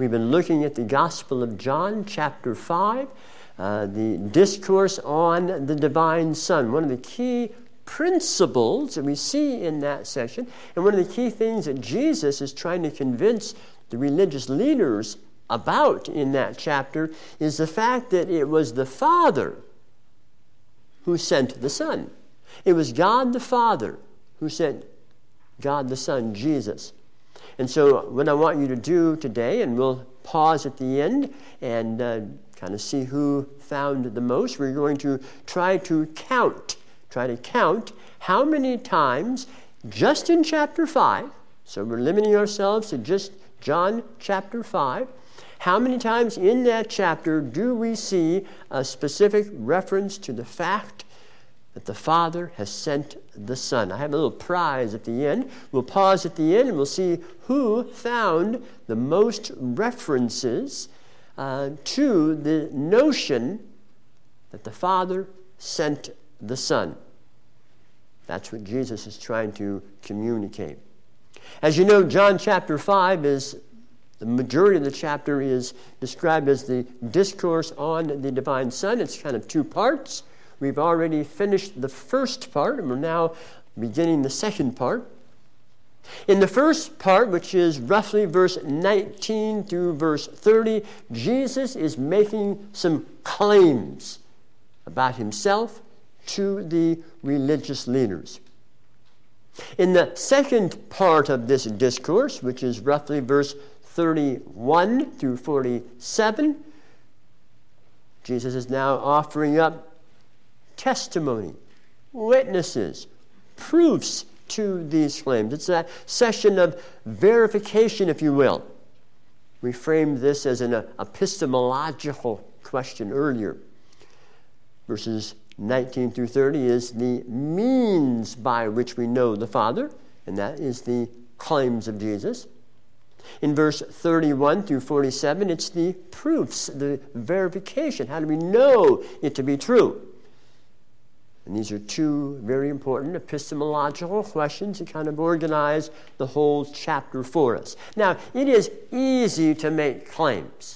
We've been looking at the Gospel of John, chapter 5, the discourse on the divine Son. One of the key principles that we see in that session, and one of the key things that Jesus is trying to convince the religious leaders about in that chapter, is the fact that it was the Father who sent the Son. It was God the Father who sent God the Son, Jesus. And so what I want you to do today, and we'll pause at the end and kind of see who found the most. We're going to try to count how many times just in chapter 5, so we're limiting ourselves to just John chapter 5, how many times in that chapter do we see a specific reference to the fact that the Father has sent the Son? I have a little prize at the end. We'll pause at the end and we'll see who found the most references to the notion that the Father sent the Son. That's what Jesus is trying to communicate. As you know, John chapter 5 is, the majority of the chapter is described as the discourse on the divine Son. It's kind of two parts. We've already finished the first part, and we're now beginning the second part. In the first part, which is roughly verse 19 through verse 30, Jesus is making some claims about himself to the religious leaders. In the second part of this discourse, which is roughly verse 31 through 47, Jesus is now offering up testimony, witnesses, proofs to these claims. It's a session of verification, if you will. We framed this as an epistemological question earlier. Verses 19 through 30 is the means by which we know the Father, and that is the claims of Jesus. In verse 31 through 47, it's the proofs, the verification. How do we know it to be true? And these are two very important epistemological questions that kind of organize the whole chapter for us. Now, it is easy to make claims.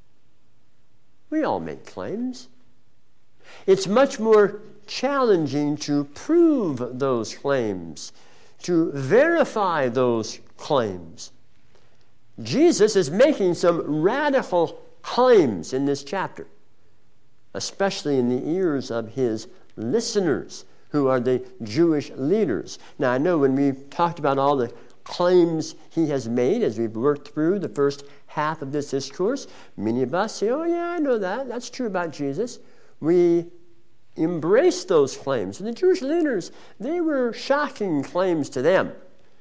We all make claims. It's much more challenging to prove those claims, to verify those claims. Jesus is making some radical claims in this chapter, especially in the ears of his listeners, who are the Jewish leaders. Now, I know when we've talked about all the claims he has made as we've worked through the first half of this discourse, many of us say, oh yeah, I know that. That's true about Jesus. We embrace those claims. And the Jewish leaders, they were shocking claims to them.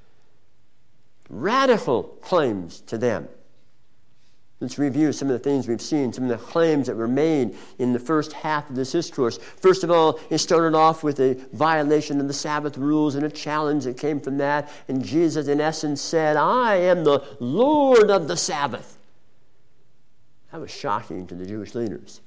Radical claims to them. Let's review some of the things we've seen, some of the claims that were made in the first half of this discourse. First of all, it started off with a violation of the Sabbath rules and a challenge that came from that. And Jesus, in essence, said, I am the Lord of the Sabbath. That was shocking to the Jewish leaders.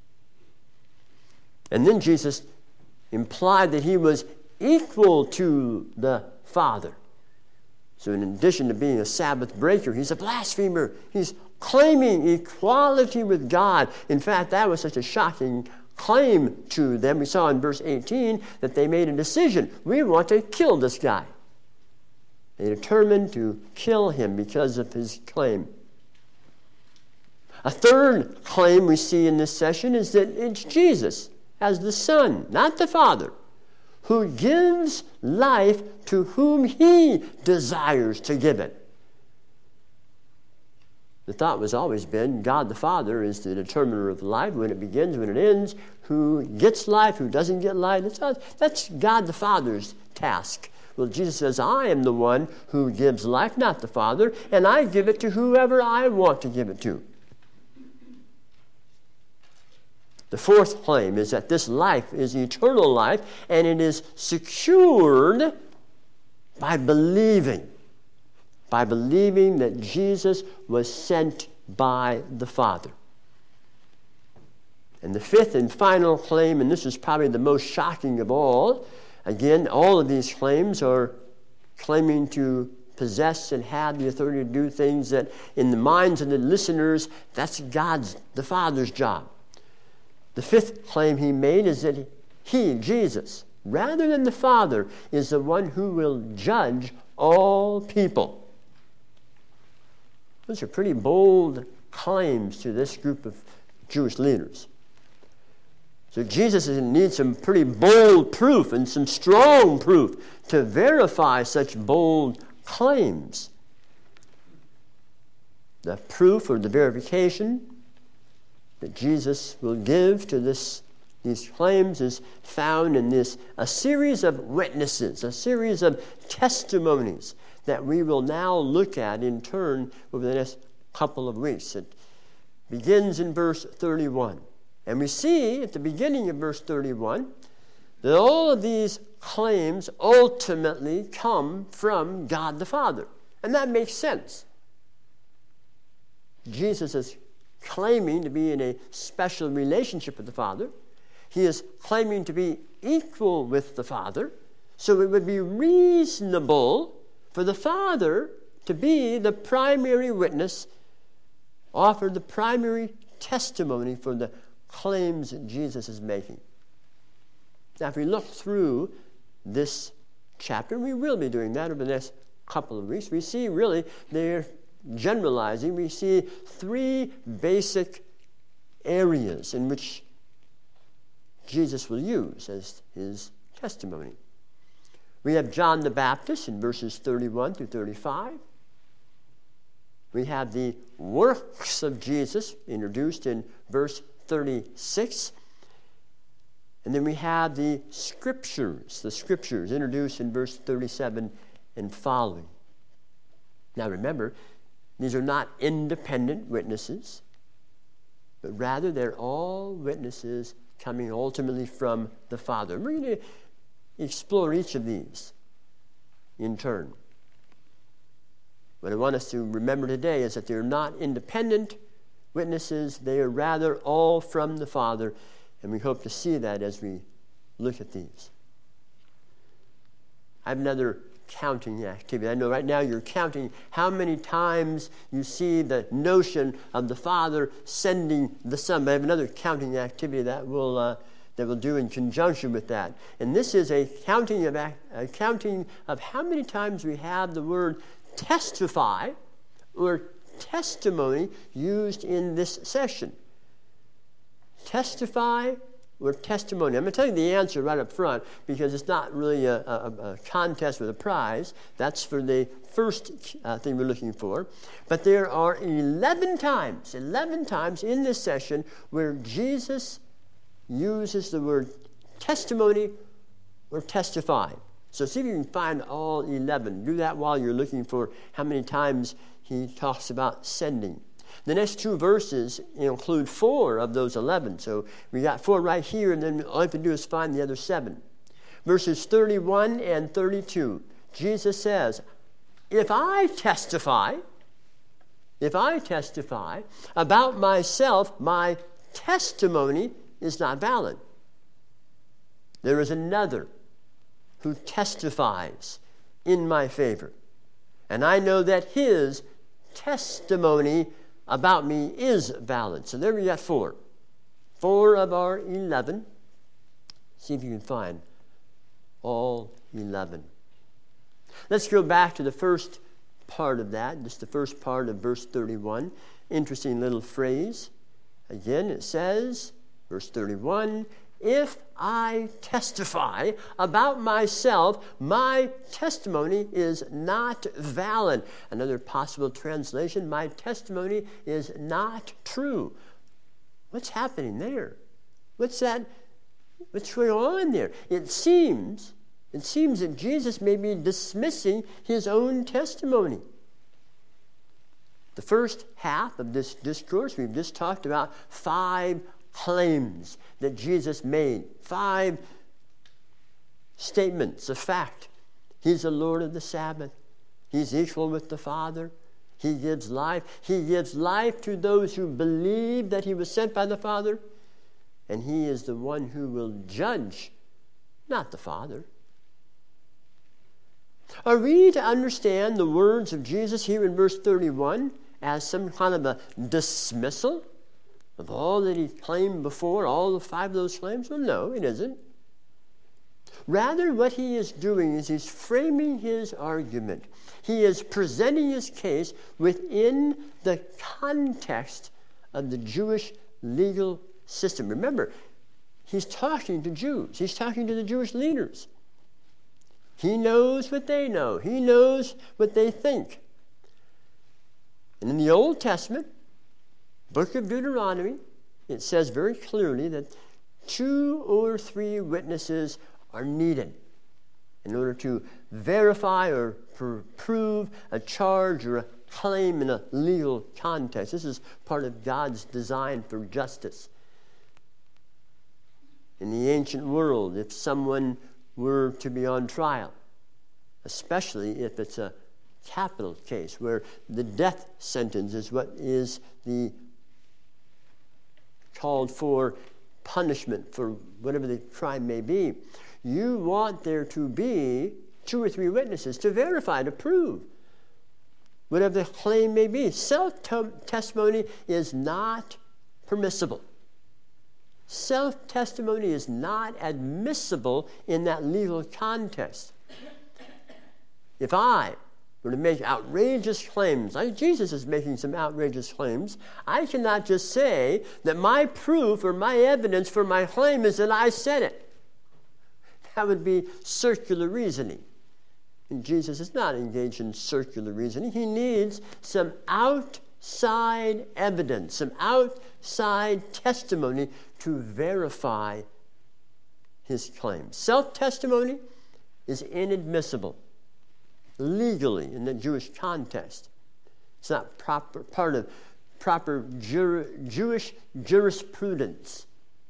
And then Jesus implied that he was equal to the Father. So in addition to being a Sabbath breaker, he's a blasphemer. He's claiming equality with God. In fact, that was such a shocking claim to them. We saw in verse 18 that they made a decision. We want to kill this guy. They determined to kill him because of his claim. A third claim we see in this session is that it's Jesus as the Son, not the Father, who gives life to whom he desires to give it. The thought was always been God the Father is the determiner of life, when it begins, when it ends, who gets life, who doesn't get life. That's God the Father's task. Well, Jesus says, I am the one who gives life, not the Father, and I give it to whoever I want to give it to. The fourth claim is that this life is eternal life, and it is secured by believing that Jesus was sent by the Father. And the fifth and final claim, and this is probably the most shocking of all, again, all of these claims are claiming to possess and have the authority to do things that in the minds of the listeners, that's the Father's job. The fifth claim he made is that he, Jesus, rather than the Father, is the one who will judge all people. Those are pretty bold claims to this group of Jewish leaders. So Jesus needs some pretty bold proof and some strong proof to verify such bold claims. The proof or the verification that Jesus will give to these claims is found in a series of witnesses, a series of testimonies that we will now look at in turn over the next couple of weeks. It begins in verse 31. And we see at the beginning of verse 31 that all of these claims ultimately come from God the Father. And that makes sense. Jesus is claiming to be in a special relationship with the Father. He is claiming to be equal with the Father. So it would be reasonable for the Father to be the primary witness, offer the primary testimony for the claims that Jesus is making. Now, if we look through this chapter, we will be doing that over the next couple of weeks. We see really they're generalizing. We see three basic areas in which Jesus will use as his testimony. We have John the Baptist in verses 31 through 35. We have the works of Jesus introduced in verse 36. And then we have the scriptures introduced in verse 37 and following. Now remember, these are not independent witnesses, but rather they're all witnesses coming ultimately from the Father. We're going to explore each of these in turn. What I want us to remember today is that they're not independent witnesses, they are rather all from the Father, and we hope to see that as we look at these. I have another counting activity. I know right now you're counting how many times you see the notion of the Father sending the Son. But I have another counting activity that we'll do in conjunction with that. And this is a counting of how many times we have the word testify or testimony used in this session. Testify or testimony. I'm going to tell you the answer right up front because it's not really a contest with a prize. That's for the first thing we're looking for. But there are 11 times in this session where Jesus uses the word testimony or testify. So see if you can find all 11. Do that while you're looking for how many times he talks about sending. The next two verses include 4 of those 11. So we got 4 right here, and then all you have to do is find the other 7. Verses 31 and 32, Jesus says, if I testify about myself, my testimony is not valid. There is another who testifies in my favor. And I know that his testimony about me is valid. So there we got 4. 4 of our 11. See if you can find all 11. Let's go back to the first part of that, just the first part of verse 31. Interesting little phrase. Again, it says, verse 31, if I testify about myself, my testimony is not valid. Another possible translation, my testimony is not true. What's happening there? What's going on there? It seems that Jesus may be dismissing his own testimony. The first half of this discourse, we've just talked about 5 claims that Jesus made. 5 statements of fact. He's the Lord of the Sabbath. He's equal with the Father. He gives life. He gives life to those who believe that he was sent by the Father. And he is the one who will judge, not the Father. Are we to understand the words of Jesus here in verse 31 as some kind of a dismissal of all that he claimed before, all the 5 of those claims? Well, no, it isn't. Rather, what he is doing is he's framing his argument. He is presenting his case within the context of the Jewish legal system. Remember, he's talking to Jews. He's talking to the Jewish leaders. He knows what they know. He knows what they think. And in the Old Testament, book of Deuteronomy, it says very clearly that 2 or 3 witnesses are needed in order to verify or prove a charge or a claim in a legal context. This is part of God's design for justice. In the ancient world, if someone were to be on trial, especially if it's a capital case where the death sentence is what is the called for punishment for whatever the crime may be, you want there to be 2 or 3 witnesses to verify, to prove whatever the claim may be. Self-testimony is not permissible. Self-testimony is not admissible in that legal context. If I were to make outrageous claims, like Jesus is making some outrageous claims, I cannot just say that my proof or my evidence for my claim is that I said it. That would be circular reasoning. And Jesus is not engaged in circular reasoning. He needs some outside evidence, some outside testimony to verify his claim. Self-testimony is inadmissible legally in the Jewish context. It's not part of proper Jewish jurisprudence.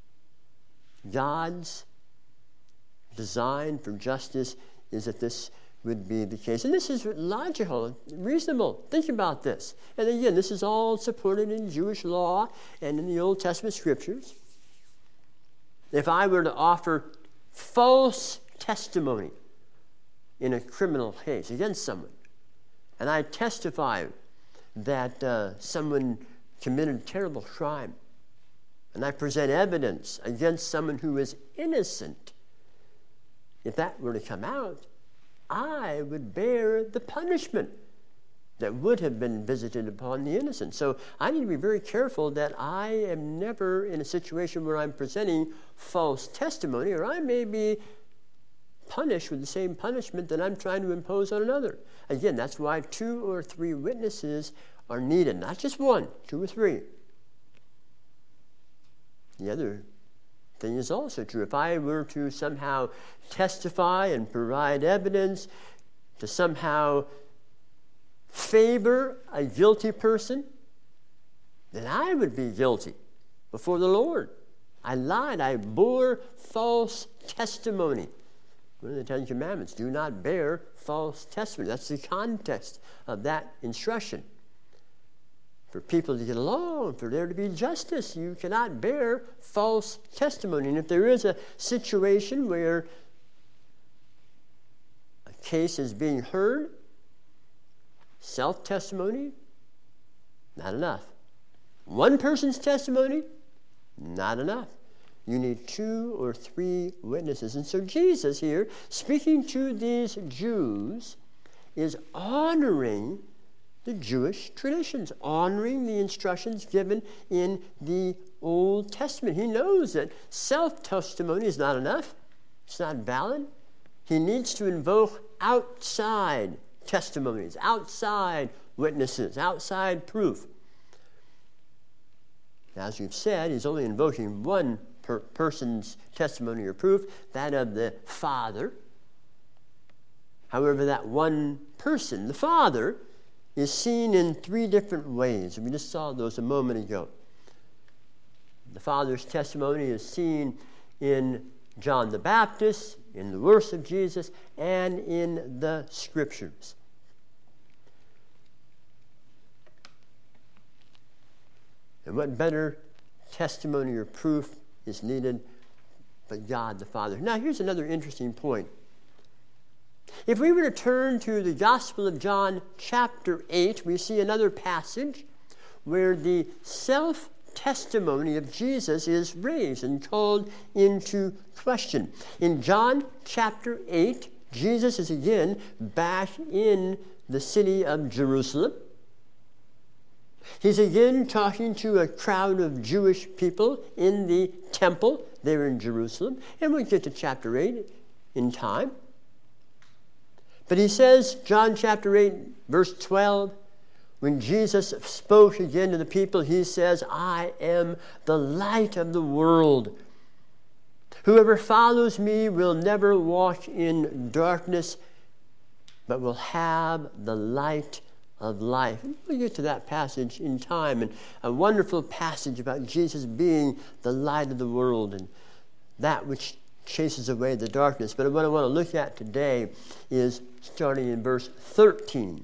God's design for justice is that this would be the case. And this is logical, reasonable. Think about this. And again, this is all supported in Jewish law and in the Old Testament scriptures. If I were to offer false testimony in a criminal case against someone, and I testify that someone committed a terrible crime, and I present evidence against someone who is innocent, if that were to come out, I would bear the punishment that would have been visited upon the innocent. So I need to be very careful that I am never in a situation where I'm presenting false testimony, or I may be punished with the same punishment that I'm trying to impose on another. Again, that's why 2 or 3 witnesses are needed, not just 1, 2 or 3. The other thing is also true. If I were to somehow testify and provide evidence to somehow favor a guilty person, then I would be guilty before the Lord. I lied. I bore false testimony. One of the 10 Commandments, do not bear false testimony. That's the context of that instruction. For people to get along, for there to be justice, you cannot bear false testimony. And if there is a situation where a case is being heard, self-testimony, not enough. One person's testimony, not enough. You need 2 or 3 witnesses. And so Jesus here, speaking to these Jews, is honoring the Jewish traditions, honoring the instructions given in the Old Testament. He knows that self-testimony is not enough. It's not valid. He needs to invoke outside testimonies, outside witnesses, outside proof. As we've said, he's only invoking one person's testimony or proof, that of the Father. However, that one person, the Father, is seen in 3 different ways. We just saw those a moment ago. The Father's testimony is seen in John the Baptist, in the works of Jesus, and in the Scriptures. And what better testimony or proof is needed but God the Father? Now, here's another interesting point. If we were to turn to the Gospel of John chapter 8, we see another passage where the self-testimony of Jesus is raised and called into question. In John chapter 8, Jesus is again back in the city of Jerusalem. He's again talking to a crowd of Jewish people in the temple there in Jerusalem. And we'll get to chapter 8 in time. But he says, John chapter 8, verse 12, when Jesus spoke again to the people, he says, I am the light of the world. Whoever follows me will never walk in darkness, but will have the light of life. And we'll get to that passage in time, and a wonderful passage about Jesus being the light of the world and that which chases away the darkness. But what I want to look at today is starting in verse 13.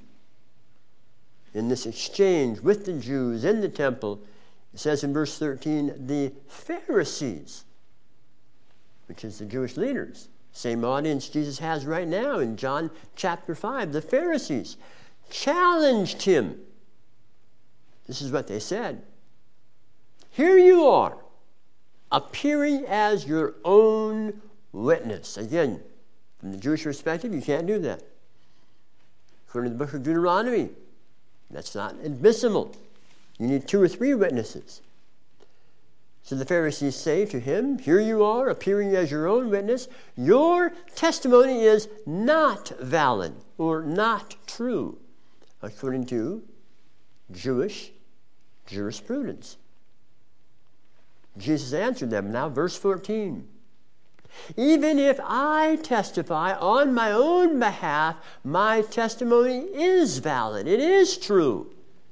In this exchange with the Jews in the temple, it says in verse 13, the Pharisees, which is the Jewish leaders, same audience Jesus has right now in John chapter 5, the Pharisees challenged him. This is what they said. Here you are, appearing as your own witness. Again, from the Jewish perspective, you can't do that. According to the book of Deuteronomy, that's not admissible. You need 2 or 3 witnesses. So the Pharisees say to him, here you are, appearing as your own witness. Your testimony is not valid or not true, according to Jewish jurisprudence. Jesus answered them. Now, verse 14. Even if I testify on my own behalf, my testimony is valid. It is true.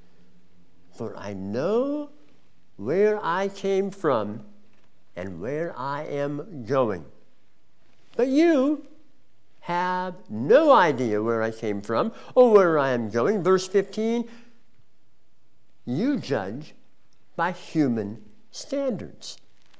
For I know where I came from and where I am going. But you have no idea where I came from or where I am going. Verse 15, you judge by human standards.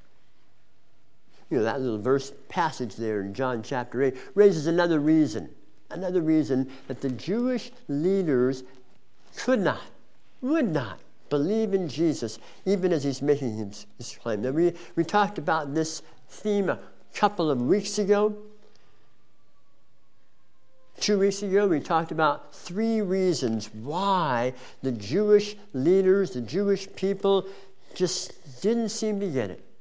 You know, that little verse passage there in John chapter 8 raises another reason that the Jewish leaders could not, would not believe in Jesus, even as he's making his claim. Now, we talked about this theme a couple of weeks ago. 2 weeks ago, we talked about 3 reasons why the Jewish leaders, the Jewish people, just didn't seem to get it.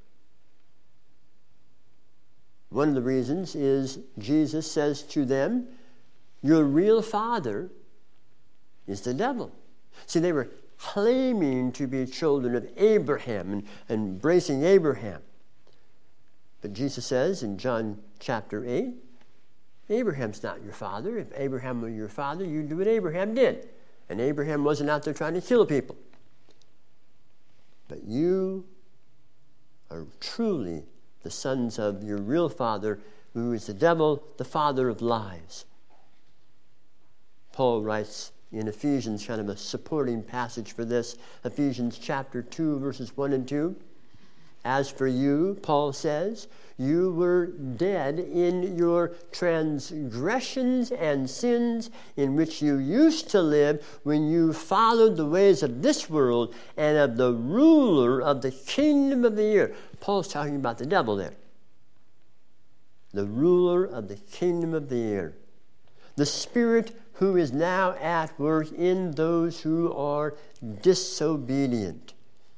One of the reasons is Jesus says to them, your real father is the devil. See, they were claiming to be children of Abraham and embracing Abraham. But Jesus says in John chapter 8, Abraham's not your father. If Abraham were your father, you'd do what Abraham did. And Abraham wasn't out there trying to kill people. But you are truly the sons of your real father, who is the devil, the father of lies. Paul writes in Ephesians, kind of a supporting passage for this, Ephesians chapter 2, verses 1 and 2. As for you, Paul says, you were dead in your transgressions and sins in which you used to live when you followed the ways of this world and of the ruler of the kingdom of the air. Paul's talking about the devil there. The ruler of the kingdom of the air. The spirit who is now at work in those who are disobedient.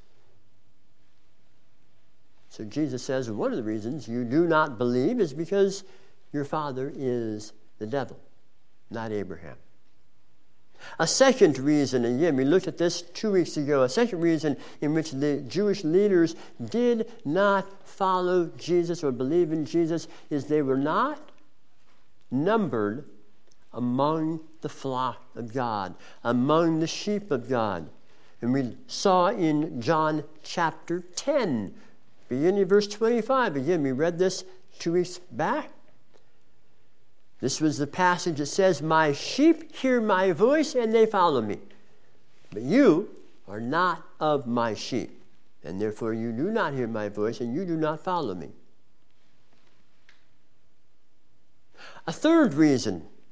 So Jesus says one of the reasons you do not believe is because your father is the devil, not Abraham. A second reason, again, we looked at this 2 weeks ago, a second reason in which the Jewish leaders did not follow Jesus or believe in Jesus is they were not numbered among the flock of God, among the sheep of God. And we saw in John chapter 10, beginning of verse 25. Again, we read this 2 weeks back. This was the passage that says, my sheep hear my voice and they follow me. But you are not of my sheep, and therefore you do not hear my voice and you do not follow me. A third reason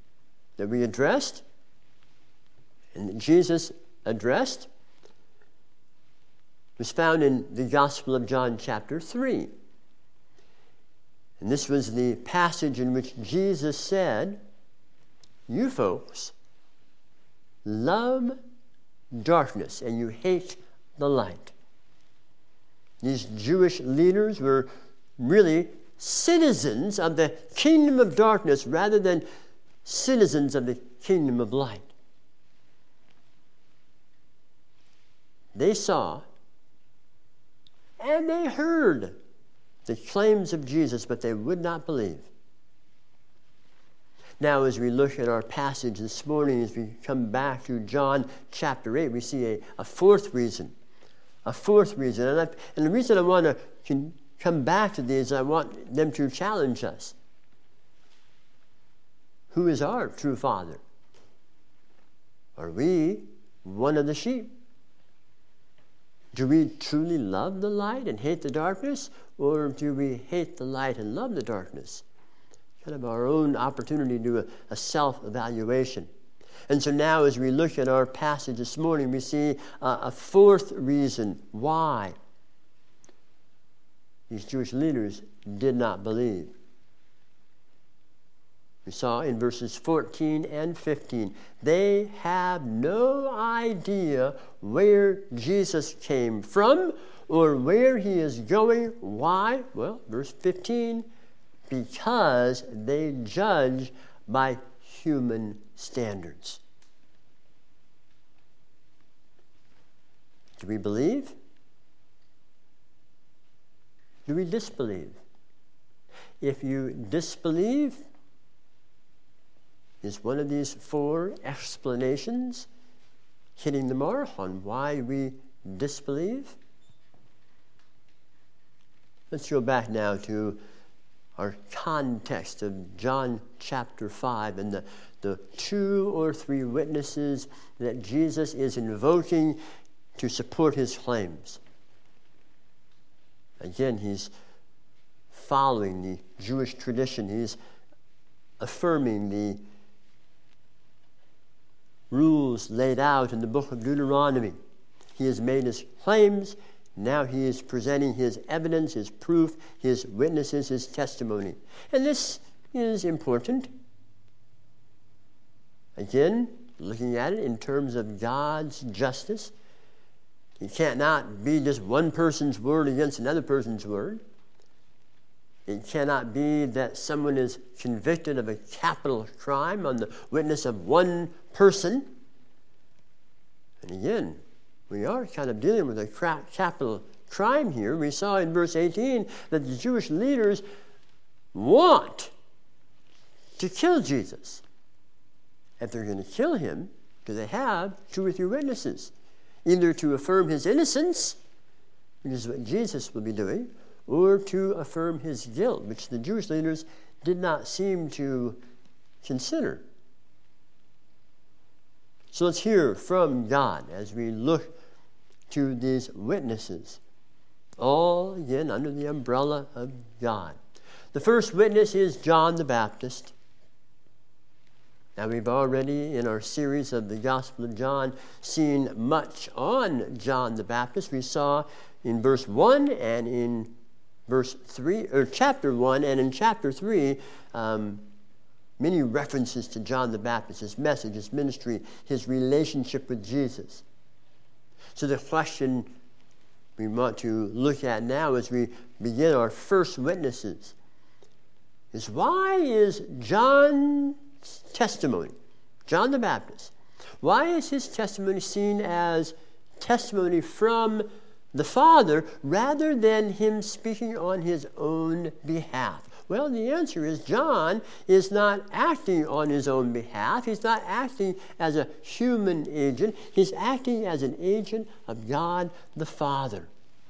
that we addressed and that Jesus addressed was found in the Gospel of John chapter 3. And this was the passage in which Jesus said, "You folks love darkness and you hate the light." These Jewish leaders were really citizens of the kingdom of darkness rather than citizens of the kingdom of light. They saw and they heard the claims of Jesus, but they would not believe. Now, as we look at our passage this morning, as we come back to John chapter 8, we see a fourth reason. A fourth reason. And the reason I want to come back to these, I want them to challenge us. Who is our true Father? Are we one of the sheep? Do we truly love the light and hate the darkness? Or do we hate the light and love the darkness? Kind of our own opportunity to do a self-evaluation. And so now as we look at our passage this morning, we see a fourth reason why these Jewish leaders did not believe. We saw in verses 14 and 15, they have no idea where Jesus came from or where he is going. Why? Well, verse 15, because they judge by human standards. Do we believe? Do we disbelieve? If you disbelieve, is one of these four explanations hitting the mark on why we disbelieve? Let's go back now to our context of John chapter 5 and the 2 or 3 witnesses that Jesus is invoking to support his claims. Again, he's following the Jewish tradition. He's affirming the rules laid out in the book of Deuteronomy. He has made his claims. Now he is presenting his evidence, his proof, his witnesses, his testimony. And this is important. Again, looking at it in terms of God's justice. It cannot be just one person's word against another person's word. It cannot be that someone is convicted of a capital crime on the witness of one person. And again, we are kind of dealing with a capital crime here. We saw in verse 18 that the Jewish leaders want to kill Jesus. If they're going to kill him, do they have 2 or 3 witnesses? Either to affirm his innocence, which is what Jesus will be doing, or to affirm his guilt, which the Jewish leaders did not seem to consider. So let's hear from God as we look to these witnesses, all again under the umbrella of God. The first witness is John the Baptist. Now, we've already, in our series of the Gospel of John, seen much on John the Baptist. We saw in verse 1 and in verse 3, or chapter 1 and in chapter 3, many references to John the Baptist, his message, his ministry, his relationship with Jesus. So the question we want to look at now as we begin our first witnesses is, why is John's testimony, John the Baptist, why is his testimony seen as testimony from the Father rather than him speaking on his own behalf? Well, the answer is John is not acting on his own behalf. He's not acting as a human agent. He's acting as an agent of God the Father.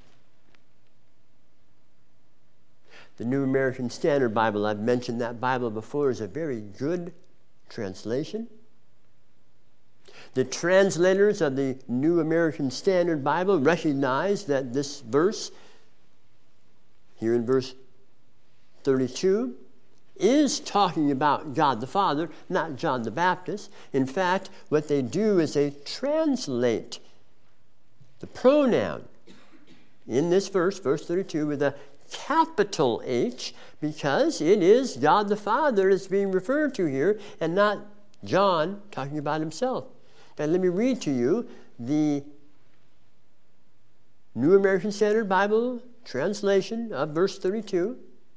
The New American Standard Bible, I've mentioned that Bible before, is a very good translation. The translators of the New American Standard Bible recognize that this verse, here in verse 32, is talking about God the Father, not John the Baptist. In fact, what they do is they translate the pronoun in this verse, verse 32, with a capital H, because it is God the Father that's being referred to here and not John talking about himself. Now let me read to you the New American Standard Bible translation of verse 32.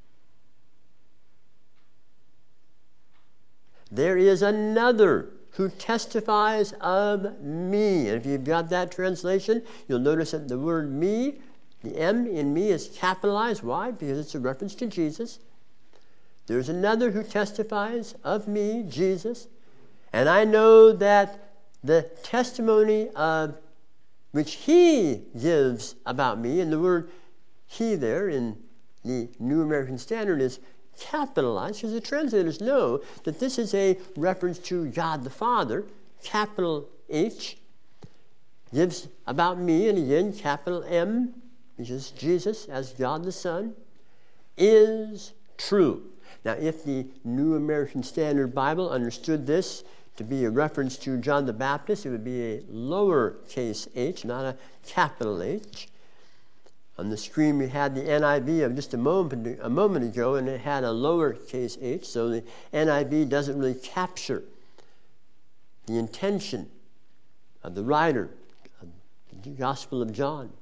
There is another who testifies of me. And if you've got that translation, you'll notice that the word me, the M in me, is capitalized. Why? Because it's a reference to Jesus. There's another who testifies of me, Jesus. And I know that the testimony of which he gives about me, and the word he there in the New American Standard is capitalized, because the translators know that this is a reference to God the Father, capital H, gives about me, and again, capital M, which is Jesus as God the Son, is true. Now, if the New American Standard Bible understood this to be a reference to John the Baptist, it would be a lowercase h, not a capital H. On the screen we had the NIV of just a moment ago, and it had a lowercase h, so the NIV doesn't really capture the intention of the writer of the Gospel of John.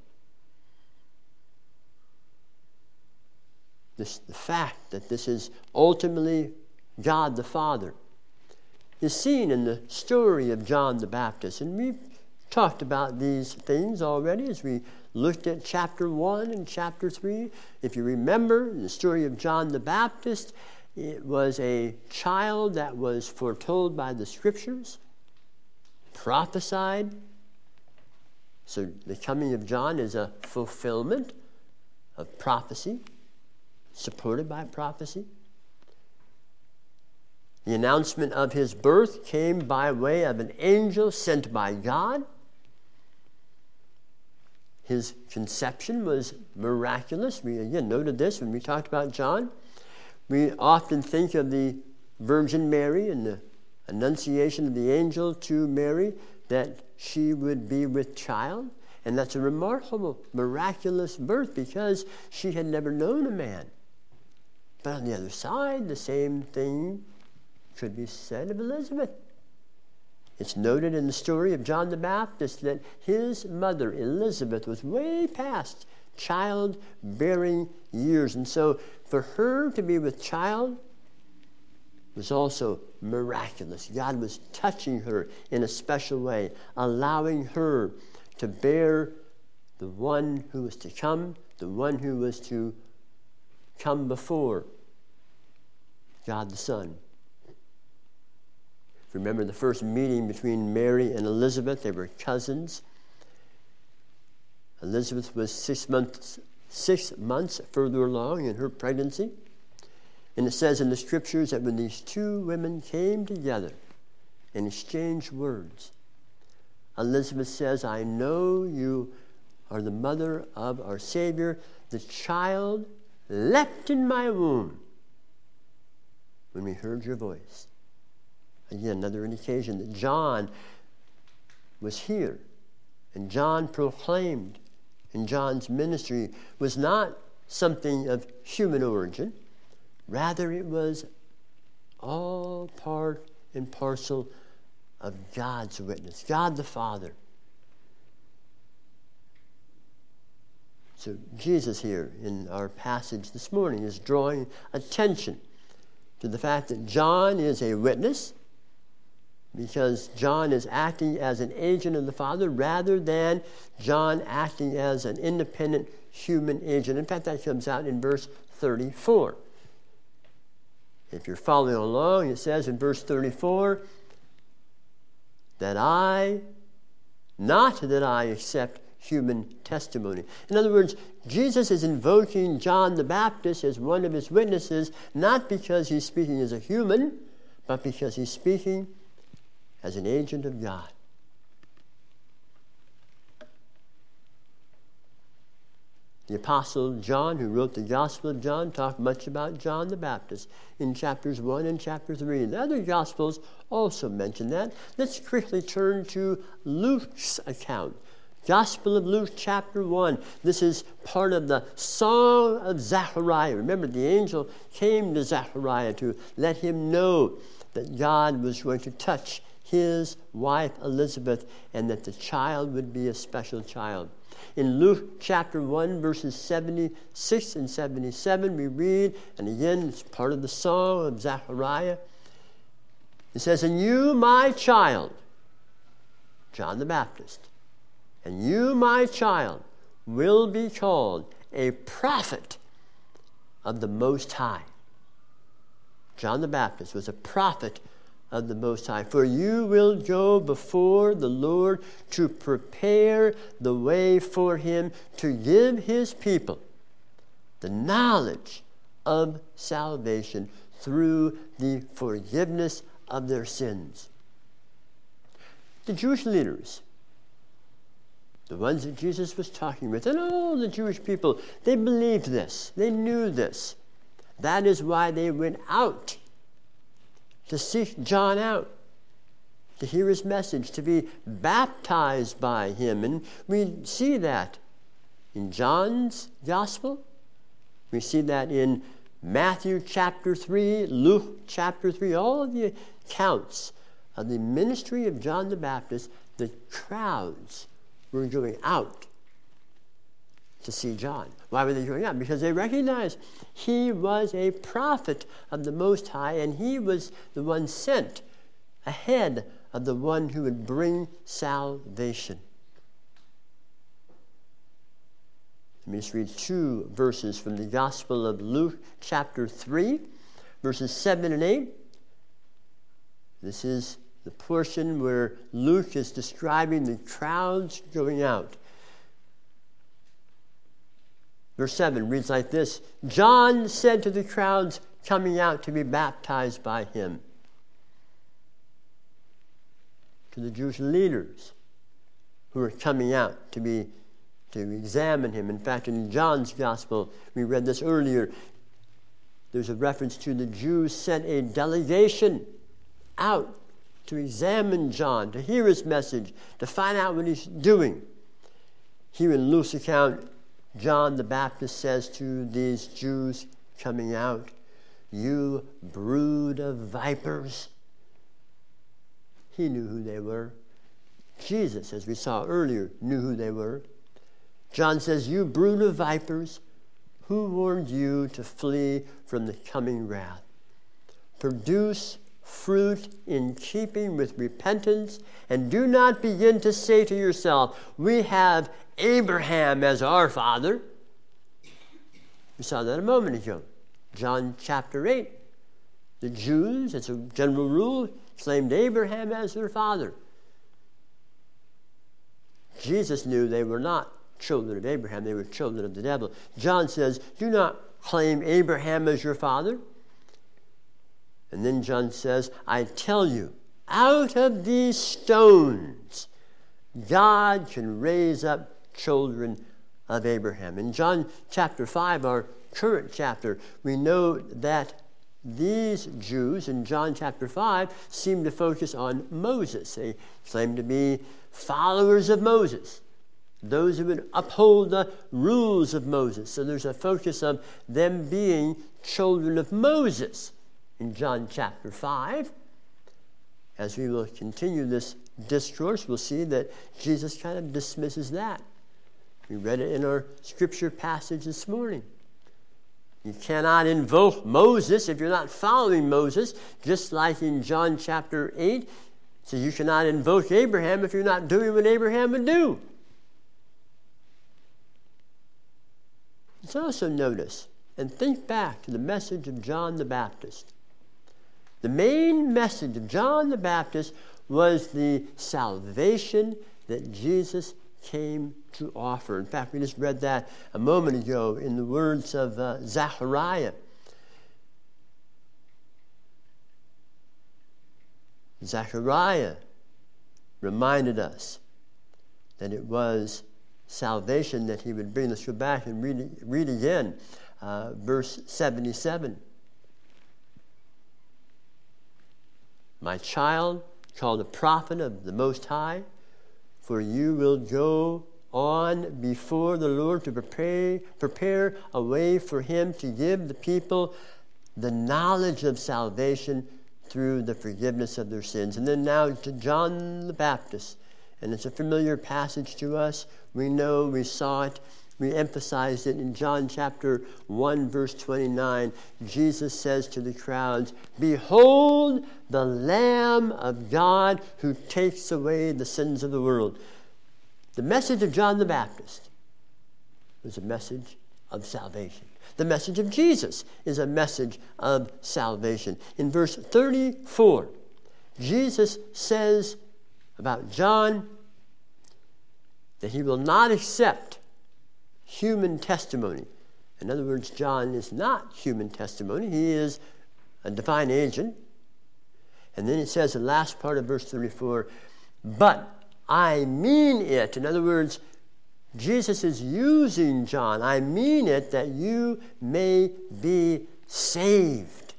The fact that this is ultimately God the Father is seen in the story of John the Baptist. And we've talked about these things already as we looked at chapter 1 and chapter 3. If you remember the story of John the Baptist, it was a child that was foretold by the Scriptures, prophesied. So the coming of John is a fulfillment of prophecy, supported by prophecy. The announcement of his birth came by way of an angel sent by God. His conception was miraculous. We again noted this when we talked about John. We often think of the Virgin Mary and the annunciation of the angel to Mary that she would be with child. And that's a remarkable, miraculous birth because she had never known a man. But on the other side, the same thing could be said of Elizabeth. It's noted in the story of John the Baptist that his mother, Elizabeth, was way past childbearing years. And so for her to be with child was also miraculous. God was touching her in a special way, allowing her to bear the one who was to come, the one who was to come before God the Son. Remember the first meeting between Mary and Elizabeth. They were cousins. Elizabeth was 6 months further along in her pregnancy. And it says in the Scriptures that when these two women came together and exchanged words, Elizabeth says, I know you are the mother of our Savior. The child leapt in my womb when we heard your voice. Again, another indication that John was here, and John proclaimed, and John's ministry was not something of human origin. Rather, it was all part and parcel of God's witness, God the Father. So Jesus here in our passage this morning is drawing attention to the fact that John is a witness, because John is acting as an agent of the Father rather than John acting as an independent human agent. In fact, that comes out in verse 34. If you're following along, it says in verse 34 not that I accept human testimony. In other words, Jesus is invoking John the Baptist as one of his witnesses, not because he's speaking as a human, but because he's speaking as an agent of God. The Apostle John, who wrote the Gospel of John, talked much about John the Baptist in chapters 1 and chapter 3. The other Gospels also mention that. Let's quickly turn to Luke's account. Gospel of Luke, chapter 1. This is part of the Song of Zechariah. Remember, the angel came to Zechariah to let him know that God was going to touch his wife Elizabeth and that the child would be a special child. In Luke chapter 1, verses 76 and 77, we read, and again, it's part of the Song of Zechariah. It says, "And you, my child," John the Baptist, "and you, my child, will be called a prophet of the Most High." John the Baptist was a prophet of the Most High. "For you will go before the Lord to prepare the way for him, to give his people the knowledge of salvation through the forgiveness of their sins." The Jewish leaders, the ones that Jesus was talking with, and all the Jewish people, they believed this. They knew this. That is why they went out to seek John out, to hear his message, to be baptized by him. And we see that in John's Gospel. We see that in Matthew chapter 3, Luke chapter 3, all of the accounts of the ministry of John the Baptist. The crowds were going out to see John. Why were they going out? Because they recognized he was a prophet of the Most High, and he was the one sent ahead of the one who would bring salvation. Let me just read 2 verses from the Gospel of Luke, chapter 3, verses 7 and 8. This is the portion where Luke is describing the crowds going out. Verse 7 reads like this: "John said to the crowds coming out to be baptized by him," to the Jewish leaders who were coming out to examine him. In fact, in John's Gospel, we read this earlier, there's a reference to the Jews sent a delegation out to examine John, to hear his message, to find out what he's doing. Here in Luke's account, John the Baptist says to these Jews coming out, "You brood of vipers." He knew who they were. Jesus, as we saw earlier, knew who they were. John says, "You brood of vipers, who warned you to flee from the coming wrath? Produce fruit in keeping with repentance, and do not begin to say to yourself, 'We have Abraham as our father.'" We saw that a moment ago. John chapter 8. The Jews, as a general rule, claimed Abraham as their father. Jesus knew they were not children of Abraham, they were children of the devil. John says, "Do not claim Abraham as your father." And then John says, "I tell you, out of these stones, God can raise up children of Abraham." In John chapter 5, our current chapter, we know that these Jews in John chapter 5 seem to focus on Moses. They claim to be followers of Moses, those who would uphold the rules of Moses. So there's a focus of them being children of Moses in John chapter 5. As we will continue this discourse, we'll see that Jesus kind of dismisses that. We read it in our scripture passage this morning. You cannot invoke Moses if you're not following Moses, just like in John chapter 8. So you cannot invoke Abraham if you're not doing what Abraham would do. Let's also notice and think back to the message of John the Baptist. The main message of John the Baptist was the salvation that Jesus came to offer. In fact, we just read that a moment ago in the words of Zechariah. Zechariah reminded us that it was salvation that he would bring. Let's go back and read again, verse 77. My child, called a prophet of the Most High, for you will go on before the Lord to prepare a way for him to give the people the knowledge of salvation through the forgiveness of their sins. And then now to John the Baptist. And it's a familiar passage to us. We know, we saw it, we emphasized it in John chapter 1, verse 29. Jesus says to the crowds, "Behold the Lamb of God who takes away the sins of the world." The message of John the Baptist was a message of salvation. The message of Jesus is a message of salvation. In verse 34, Jesus says about John that he will not accept human testimony. In other words, John is not human testimony. He is a divine agent. And then it says in the last part of verse 34, "But I mean it." In other words, Jesus is using John. I mean it that you may be saved.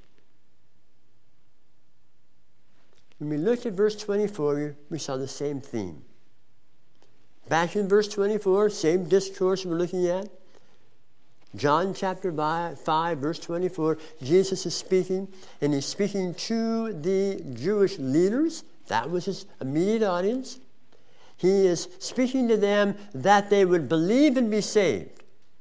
When we looked at verse 24, we saw the same theme. Back in verse 24, same discourse we're looking at. John chapter 5, verse 24, Jesus is speaking, and he's speaking to the Jewish leaders. That was his immediate audience. He is speaking to them that they would believe and be saved.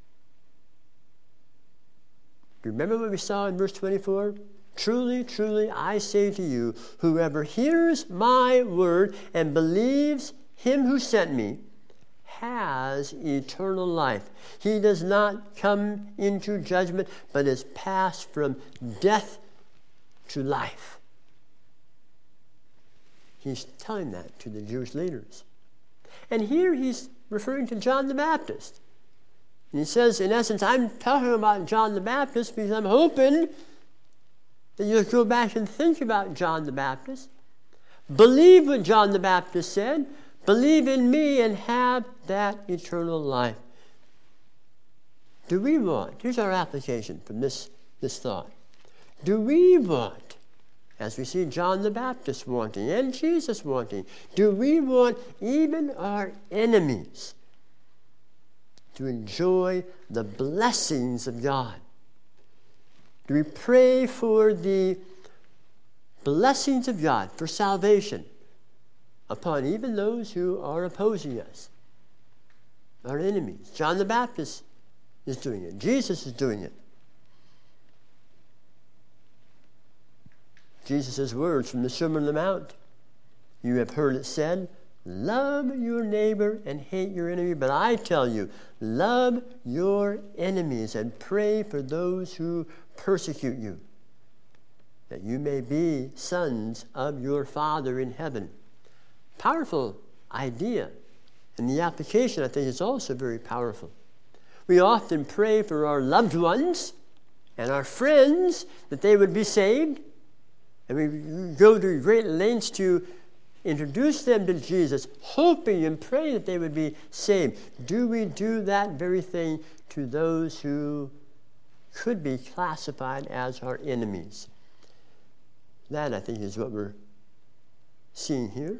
Do you remember what we saw in verse 24? "Truly, truly, I say to you, whoever hears my word and believes him who sent me has eternal life. He does not come into judgment, but is passed from death to life." He's telling that to the Jewish leaders. And here he's referring to John the Baptist. And he says, in essence, I'm talking about John the Baptist because I'm hoping that you'll go back and think about John the Baptist. Believe what John the Baptist said. Believe in me and have that eternal life. Do we want, here's our application from this thought. Do we want, as we see John the Baptist wanting and Jesus wanting, do we want even our enemies to enjoy the blessings of God? Do we pray for the blessings of God, for salvation, upon even those who are opposing us, our enemies? John the Baptist is doing it. Jesus is doing it. Jesus' words from the Sermon on the Mount. You have heard it said, love your neighbor and hate your enemy. But I tell you, love your enemies and pray for those who persecute you, that you may be sons of your Father in heaven. Powerful idea. And the application, I think, is also very powerful. We often pray for our loved ones and our friends that they would be saved. And we go to great lengths to introduce them to Jesus, hoping and praying that they would be saved. Do we do that very thing to those who could be classified as our enemies? That, I think, is what we're seeing here.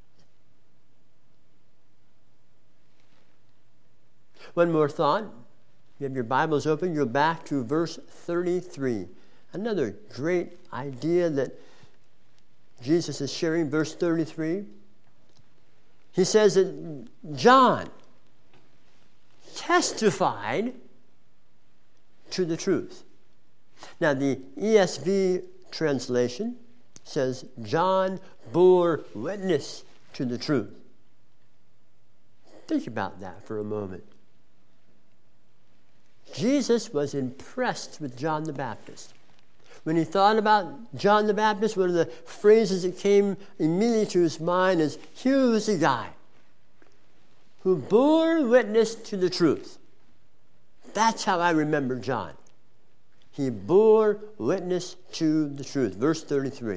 One more thought. You have your Bibles open. Go back to verse 33. Another great idea that Jesus is sharing, verse 33. He says that John testified to the truth. Now, the ESV translation says John bore witness to the truth. Think about that for a moment. Jesus was impressed with John the Baptist. When he thought about John the Baptist, one of the phrases that came immediately to his mind is, here was a guy who bore witness to the truth. That's how I remember John. He bore witness to the truth. Verse 33.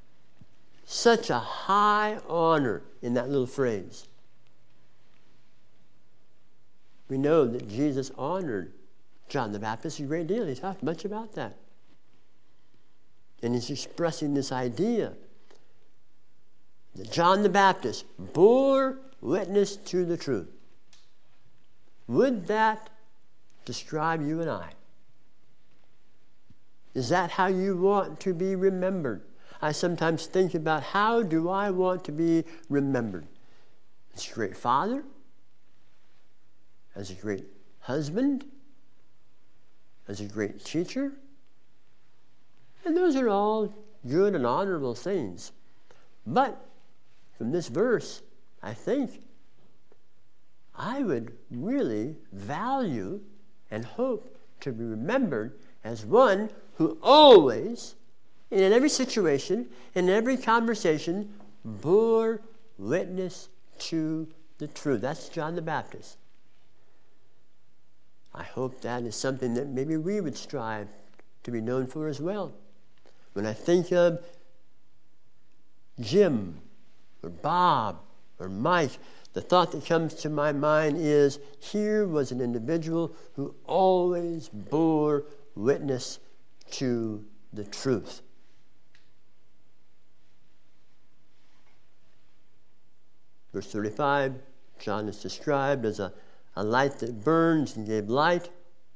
Such a high honor in that little phrase. We know that Jesus honored John the Baptist a great deal. He talked much about that. And he's expressing this idea that John the Baptist bore witness to the truth. Would that describe you and I? Is that how you want to be remembered? I sometimes think about, how do I want to be remembered? As a great father? As a great husband? As a great teacher? And those are all good and honorable things. But from this verse, I think I would really value and hope to be remembered as one who always, in every situation, in every conversation, bore witness to the truth. That's John the Baptist. I hope that is something that maybe we would strive to be known for as well. When I think of Jim or Bob or Mike, the thought that comes to my mind is, here was an individual who always bore witness to the truth. Verse 35, John is described as a light that burns and gave light.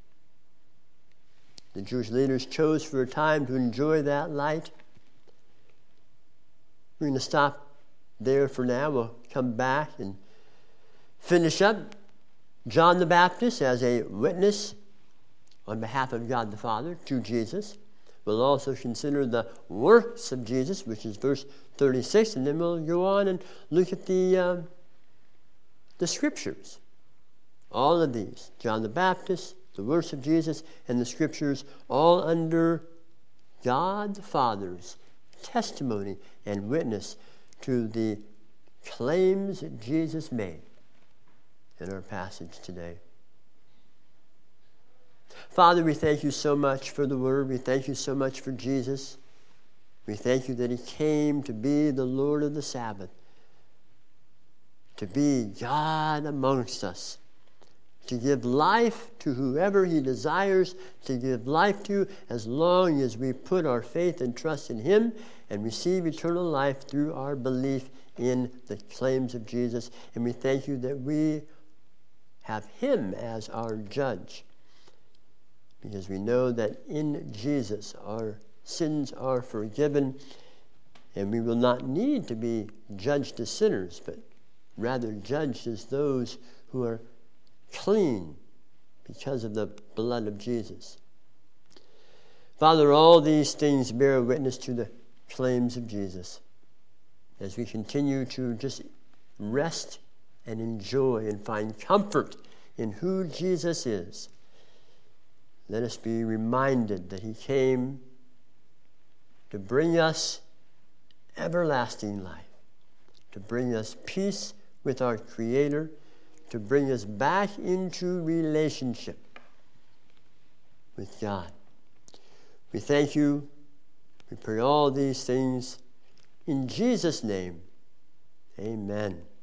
The Jewish leaders chose for a time to enjoy that light. We're going to stop there for now. We'll come back and finish up John the Baptist as a witness on behalf of God the Father to Jesus. We'll also consider the works of Jesus, which is verse 36, and then we'll go on and look at the Scriptures. All of these, John the Baptist, the works of Jesus, and the Scriptures, all under God the Father's testimony and witness to the claims that Jesus made in our passage today. Father, we thank you so much for the Word. We thank you so much for Jesus. We thank you that he came to be the Lord of the Sabbath, to be God amongst us, to give life to whoever he desires to give life to, as long as we put our faith and trust in him and receive eternal life through our belief in the claims of Jesus. And we thank you that we have him as our judge, because we know that in Jesus our sins are forgiven, and we will not need to be judged as sinners, but rather judged as those who are clean because of the blood of Jesus. Father, all these things bear witness to the claims of Jesus. As we continue to just rest and enjoy and find comfort in who Jesus is, let us be reminded that he came to bring us everlasting life, to bring us peace with our Creator, to bring us back into relationship with God. We thank you. We pray all these things in Jesus' name. Amen.